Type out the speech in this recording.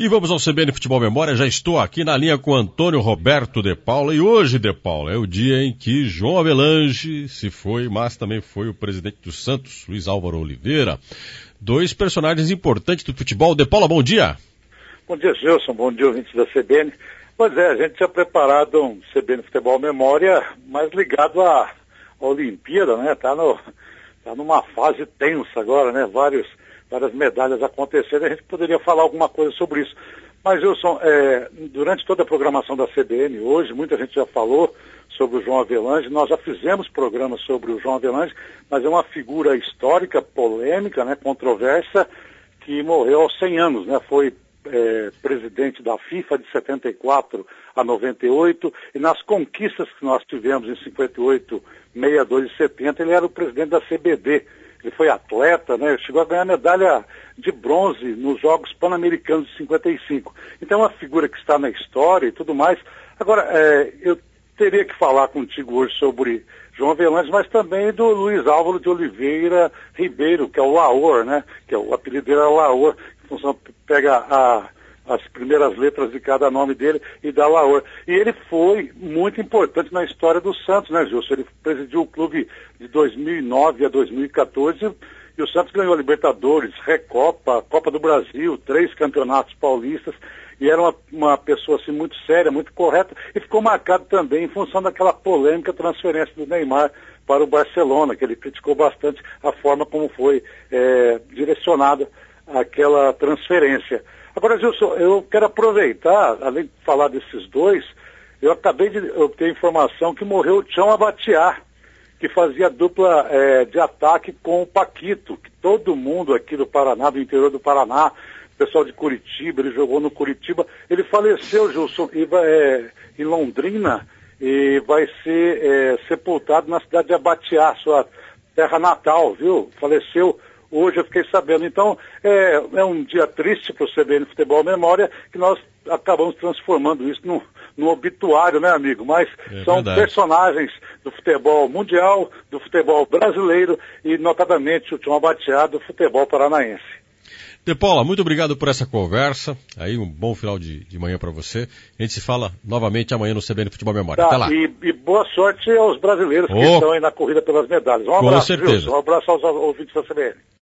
E vamos ao CBN Futebol Memória. Já estou aqui na linha com Antônio Roberto de Paula. E hoje, de Paula, é o dia em que João Avelange se foi, mas também foi o presidente do Santos, Luiz Álvaro Oliveira. Dois personagens importantes do futebol. De Paula, bom dia. Bom dia, Gilson. Bom dia, ouvintes da CBN. Pois é, a gente tinha preparado um CBN Futebol Memória mais ligado à Olimpíada, né? Tá numa fase tensa agora, né? Várias medalhas acontecendo, a gente poderia falar alguma coisa sobre isso. Mas, Wilson, durante toda a programação da CBN hoje, muita gente já falou sobre o João Avelange, nós já fizemos programas sobre o João Avelange, mas é uma figura histórica, polêmica, né, controversa, que morreu aos 100 anos, né? Foi presidente da FIFA de 74 a 98, e nas conquistas que nós tivemos em 58, 62 e 70, ele era o presidente da CBD. Ele foi atleta, né? Chegou a ganhar medalha de bronze nos Jogos Pan-Americanos de 55. Então é uma figura que está na história e tudo mais. Agora, eu teria que falar contigo hoje sobre João Avelange, mas também do Luiz Álvaro de Oliveira Ribeiro, que é o Laor, né? Que o apelido dele é Laor, pega as primeiras letras de cada nome dele e dá Laor. E ele foi muito importante na história do Santos, né, Gilson? Ele presidiu o clube de 2009 a 2014 e o Santos ganhou Libertadores, Recopa, Copa do Brasil, 3 campeonatos paulistas, e era uma pessoa assim muito séria, muito correta, e ficou marcado também em função daquela polêmica transferência do Neymar para o Barcelona, que ele criticou bastante a forma como foi direcionada aquela transferência. Agora, Gilson, eu quero aproveitar, além de falar desses dois, eu acabei de obter informação que morreu o Tião Abatiá, que fazia dupla de ataque com o Paquito, que todo mundo aqui do Paraná, do interior do Paraná, pessoal de Curitiba, ele jogou no Curitiba, ele faleceu, Gilson, em Londrina, e vai ser sepultado na cidade de Abatiá, sua terra natal, viu? Faleceu hoje, eu fiquei sabendo. Então, é um dia triste para o CBN Futebol Memória, que nós acabamos transformando isso num obituário, né, amigo? Mas são verdade. Personagens do futebol mundial, do futebol brasileiro e, notadamente, o Tião Abatiá do futebol paranaense. De Paula, muito obrigado por essa conversa. Aí, um bom final de manhã para você. A gente se fala novamente amanhã no CBN Futebol Memória. Tá, até lá. E boa sorte aos brasileiros que estão aí na corrida pelas medalhas. Um abraço, com certeza. Wilson. Um abraço aos ouvintes da CBN.